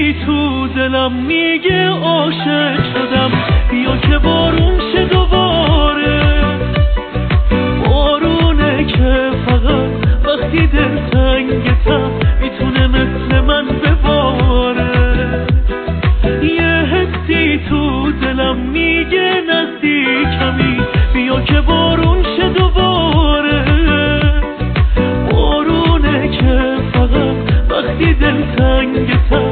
حسی تو دلم میگه عاشق شدم، بیا که بارون شه دوباره. بارونه که فقط وقتی دلتنگتم میتونه مثل من بباره. یه حسی تو دلم میگه نزدیکمی، بیا که بارون شه دوباره. بارونه که فقط وقتی دلتنگتم